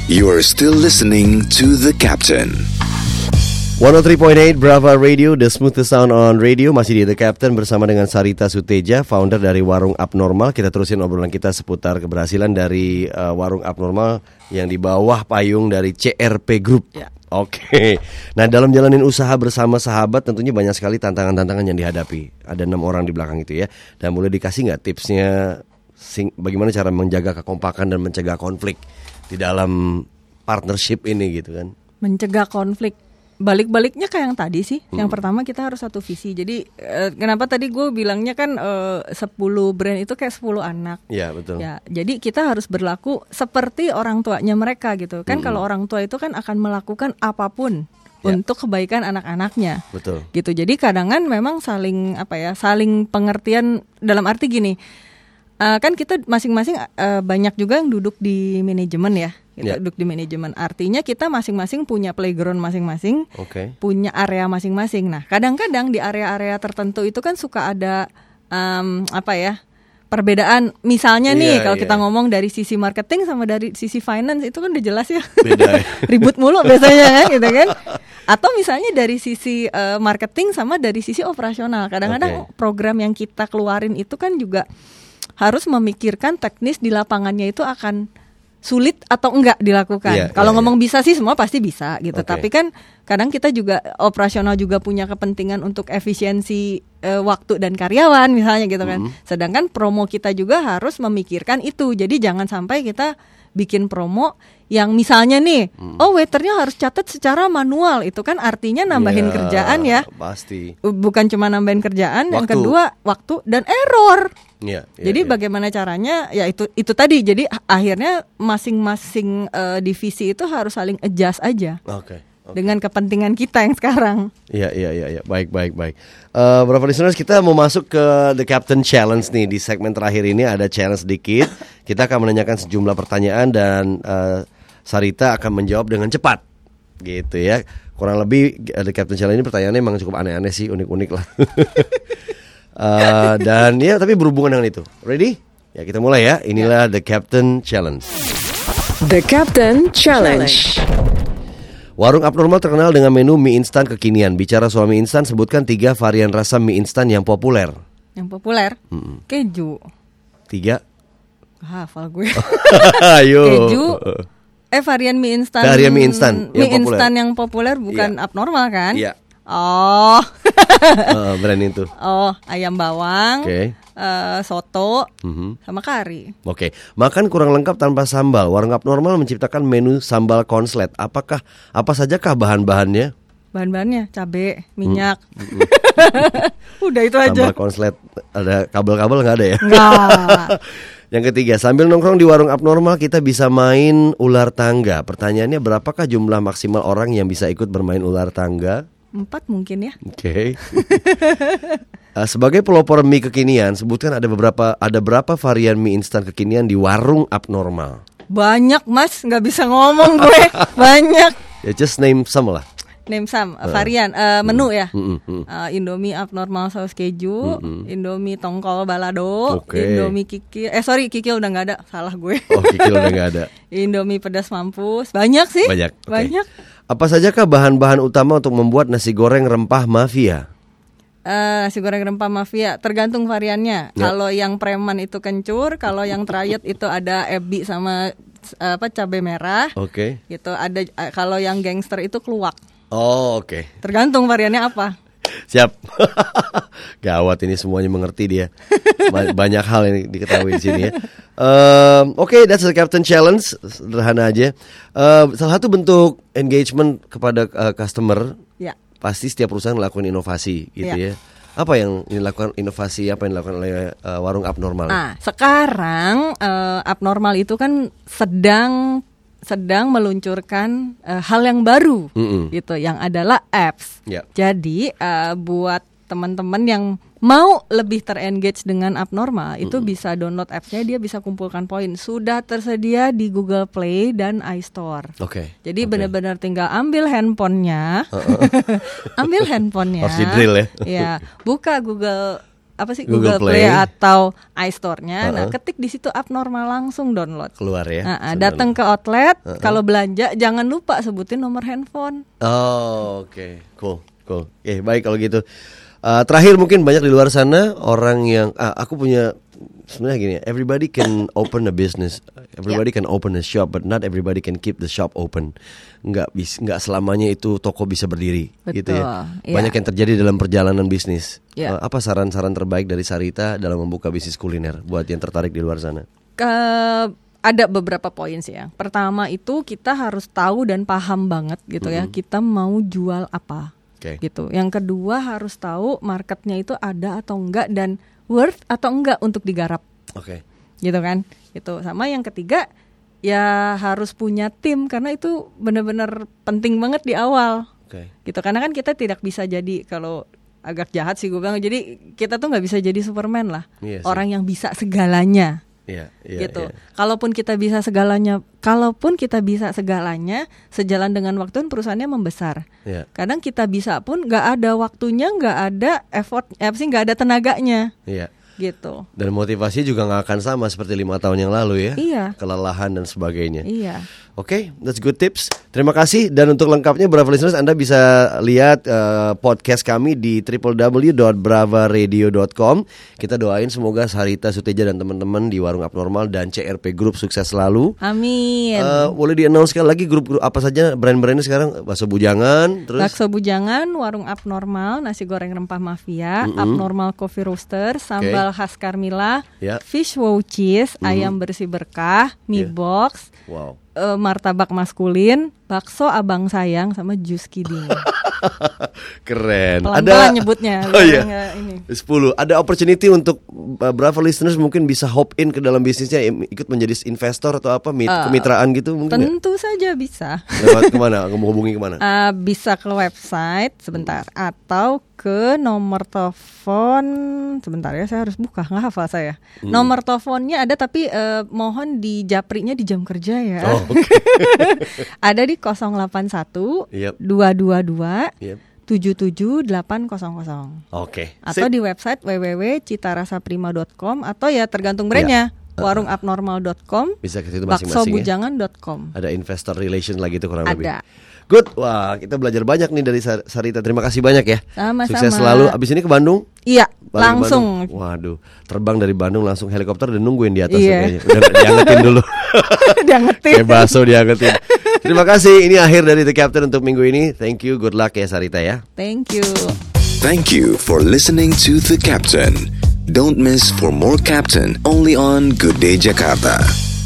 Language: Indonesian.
You are still listening to The Captain. 103.8 Brava Radio, the smoothest sound on radio. Masih di The Captain bersama dengan Sarita Suteja, founder dari Warung Abnormal. Kita terusin obrolan kita seputar keberhasilan dari Warung Abnormal yang di bawah payung dari CRP Group. Ya. Oke. Nah, dalam jalanin usaha bersama sahabat tentunya banyak sekali tantangan-tantangan yang dihadapi. Ada 6 orang di belakang itu ya. Dan boleh dikasih nggak tipsnya bagaimana cara menjaga kekompakan dan mencegah konflik di dalam partnership ini gitu kan? Mencegah konflik. Balik-baliknya kayak yang tadi sih. Yang pertama kita harus satu visi. Jadi kenapa tadi gue bilangnya kan 10 brand itu kayak 10 anak. Iya, betul. Ya, jadi kita harus berlaku seperti orang tuanya mereka gitu. Kan kalau orang tua itu kan akan melakukan apapun untuk kebaikan anak-anaknya. Betul. Gitu. Jadi kadang-kadang memang saling pengertian dalam arti gini. Kan kita masing-masing banyak juga yang duduk di manajemen ya. Kita duduk di manajemen. Artinya kita masing-masing punya playground masing-masing, punya area masing-masing. Nah, kadang-kadang di area-area tertentu itu kan suka ada perbedaan. Misalnya nih, kalau kita ngomong dari sisi marketing sama dari sisi finance itu kan udah jelas ya. Beda. Ribut mulu biasanya kan, gitu kan. Atau misalnya dari sisi marketing sama dari sisi operasional. Kadang-kadang program yang kita keluarin itu kan juga harus memikirkan teknis di lapangannya itu akan sulit atau enggak dilakukan. Kalau ngomong bisa sih semua pasti bisa gitu. Tapi kan kadang kita juga operasional juga punya kepentingan untuk efisiensi waktu dan karyawan misalnya gitu kan. Sedangkan promo kita juga harus memikirkan itu. Jadi jangan sampai kita bikin promo yang misalnya nih, waiternya harus catat secara manual. Itu kan artinya nambahin kerjaan ya. Pasti. Bukan cuma nambahin kerjaan, yang kedua waktu dan error. Jadi bagaimana caranya? Ya itu tadi. Jadi akhirnya masing-masing divisi itu harus saling adjust aja. Dengan kepentingan kita yang sekarang. Iya. Baik. Berapa listeners, kita mau masuk ke The Captain Challenge nih. Di segmen terakhir ini ada challenge sedikit. Kita akan menanyakan sejumlah pertanyaan dan Sarita akan menjawab dengan cepat. Gitu ya. Kurang lebih The Captain Challenge ini pertanyaannya memang cukup aneh-aneh sih, unik-unik lah. Dan ya tapi berhubungan dengan itu. Ready? Ya kita mulai ya. Inilah The Captain Challenge. The Captain Challenge. Warung Abnormal terkenal dengan menu mie instan kekinian. Bicara soal mie instan, sebutkan 3 varian rasa mie instan yang populer. Yang populer? Keju. 3. Hafal gue. Ayo. Keju. Varian mie instan. Varian mie instan yang populer. Mie instan yang populer bukan Abnormal kan? Iya. Oh. Brand itu. Ayam bawang. Soto sama kari. Makan kurang lengkap tanpa sambal. Warung Abnormal menciptakan menu sambal konslet. Apa sajakah bahan-bahannya? Bahan-bahannya cabai, minyak. Udah itu aja. Sambal konslet. Ada kabel-kabel nggak ada ya? Nggak. Yang ketiga, sambil nongkrong di Warung Abnormal kita bisa main ular tangga. Pertanyaannya, berapakah jumlah maksimal orang yang bisa ikut bermain ular tangga? 4 mungkin ya. Sebagai pelopor mie kekinian, sebutkan ada berapa varian mie instan kekinian di Warung Abnormal? Banyak mas, nggak bisa ngomong gue. Banyak. Ya just name some lah. Name some varian menu ya. Indomie Abnormal saus keju, Indomie tongkol balado, Indomie kikil. Kikil udah nggak ada, salah gue. Kikil udah nggak ada. Indomie pedas mampus, banyak sih. Banyak. Apa sajakah bahan-bahan utama untuk membuat nasi goreng rempah mafia? Nasi goreng rempah mafia tergantung variannya. Kalau yang preman itu kencur, kalau yang triad itu ada ebi sama cabai merah. Gitu. Ada kalau yang gangster itu keluak. Tergantung variannya apa. Siap. Gawat ini, semuanya mengerti dia. Banyak hal yang diketahui di sini ya. That's the Captain Challenge. Sederhana aja. Salah satu bentuk engagement kepada customer. Pasti setiap perusahaan melakukan inovasi gitu ya. Apa yang dilakukan inovasi, apa yang dilakukan oleh Warung Abnormal? Sekarang Abnormal itu kan sedang meluncurkan hal yang baru gitu, yang adalah apps. Jadi buat teman-teman yang mau lebih terengage dengan Abnormal itu bisa download appsnya, dia bisa kumpulkan poin. Sudah tersedia di Google Play dan iStore. Jadi benar-benar tinggal ambil handphonenya, ambil handphonenya. Harus di drill ya. Ya, buka Google Google Play atau iStore-nya. Nah, ketik di situ Abnormal langsung download. Keluar ya. Datang ke outlet, kalau belanja jangan lupa sebutin nomor handphone. Oh, oke. Cool. Oke, baik kalau gitu. Terakhir mungkin banyak di luar sana orang yang aku punya sebenarnya gini, everybody can open a business, everybody can open a shop, but not everybody can keep the shop open. Nggak selamanya itu toko bisa berdiri. Betul, gitu ya. Banyak yang terjadi dalam perjalanan bisnis. Apa saran-saran terbaik dari Sarita dalam membuka bisnis kuliner buat yang tertarik di luar sana? Ada beberapa poin sih ya. Pertama itu kita harus tahu dan paham banget gitu ya, kita mau jual apa. Gitu. Yang kedua harus tahu marketnya itu ada atau enggak dan worth atau enggak untuk digarap. Gitu kan? Itu sama yang ketiga ya harus punya tim karena itu benar-benar penting banget di awal. Gitu karena kan kita tidak bisa jadi, kalau agak jahat sih gue bilang, jadi kita tuh nggak bisa jadi Superman lah. Orang yang bisa segalanya. Gitu. Kalaupun kita bisa segalanya, sejalan dengan waktu perusahaannya membesar. Kadang kita bisa pun nggak ada waktunya, nggak ada effort, nggak ada tenaganya. Gitu. Dan motivasi juga nggak akan sama seperti 5 tahun yang lalu ya. Kelelahan dan sebagainya. Oke, that's good tips. Terima kasih. Dan untuk lengkapnya Brava listeners, Anda bisa lihat podcast kami di www.bravaradio.com. Kita doain semoga Sarita Suteja dan teman-teman di Warung Abnormal dan CRP Group sukses selalu. Amin. Boleh di-announce sekali lagi grup-grup apa saja brand-brandnya sekarang? Bakso Bujangan, terus Bakso Bujangan, Warung Abnormal, Nasi Goreng Rempah Mafia, Abnormal Coffee Roaster, Sambal Khas Carmilla, Fish Wow Cheese, Ayam Bersih Berkah, Mie Box, martabak maskulin, bakso Abang Sayang, sama jus kiding. Keren. Pelan-pelan nyebutnya. Ini 10. Ada opportunity untuk Brava listeners mungkin bisa hop in ke dalam bisnisnya, ikut menjadi investor atau apa, kemitraan gitu mungkin. Tentu saja bisa. Lewat kemana? Menghubungi kemana? Bisa ke website sebentar atau ke nomor telepon sebentar ya, saya harus buka, nggak hafal saya. Nomor teleponnya ada tapi mohon di japrinya di jam kerja ya. Ada di 081 222 77800. Atau di website www.citarasaprima.com atau ya tergantung brandnya. warungabnormal.com, bisa ke situ masing-masing. baksobujangan.com. Ada investor relation lagi itu kurang lebih. Ada. Good. Wah, kita belajar banyak nih dari Sarita. Terima kasih banyak ya. Sama-sama. Sukses selalu. Abis ini ke Bandung? Iya, langsung. Waduh, terbang dari Bandung langsung helikopter dan nungguin di atas kayaknya. Udah diangetin dulu. Diangetin. Kayak bakso diangetin. Terima kasih. Ini akhir dari The Captain untuk minggu ini. Thank you. Good luck ya Sarita ya. Thank you. Thank you for listening to The Captain. Don't miss for more Captain only on Good Day Jakarta.